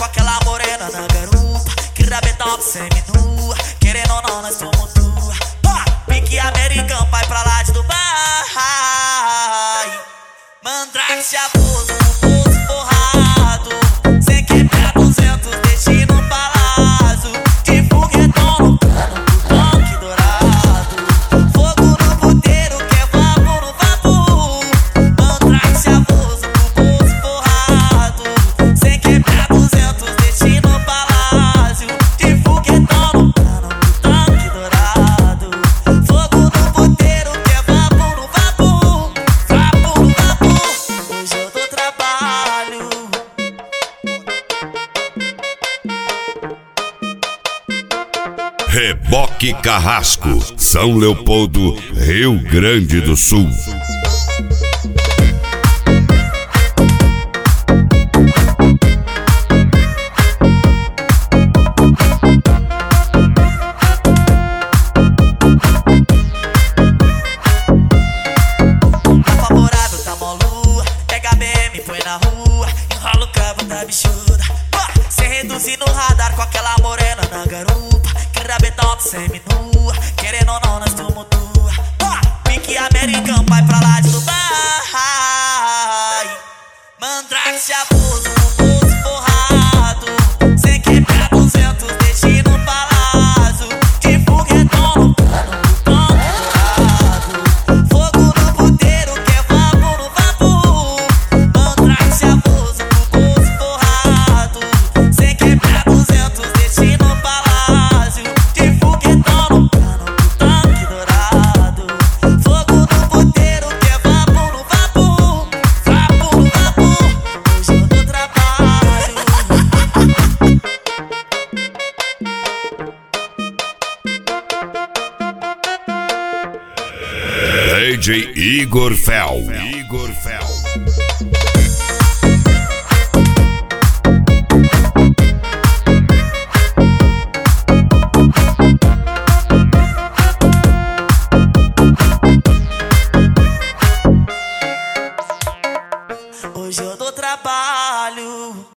com aquela morena na garupa, que rabetão semi-nua, querendo ou não nós somos tua. Pique americano, vai pra lá de Dubai. Mandrake chavoso, o bolso forrado, sem quebrar 200, deixe no palácio. De foguetão no cano, toque dourado, fogo no puteiro, que é vapor no vapor. Mandrake chavoso, o bolso forrado, sem quebrar 200, deixe no palácio. De foguetão no cano, toque dourado, fogo no puteiro, que é vapor no vapor. Vapor no vapor. Hoje eu dou trabalho. Reboque Carrasco, São Leopoldo, Rio Grande do Sul. Tá favorável, tá molu, pega a BM, põe na rua, enrola o cabo da bichuda. Sem reduzir no radar com aquela morena na garupa, que rabetão semi-nua, querendo ou não nós somos tua. Pique americano, vai pra lá de Dubai. Mandrake chavoso, o bolso forrado, sem quebrar 200, deixe no palácio. De foguetão no cano, toque dourado, fogo no puteiro, que é vapor no vapor. Mandrake chavoso, o bolso forrado, sem quebrar 200, deixe no palácio. De foguetão no cano, toque dourado, fogo no puteiro, que é vapor no vapor. Vapor no vapor. Hoje eu dou trabalho. DJ Igor Fel.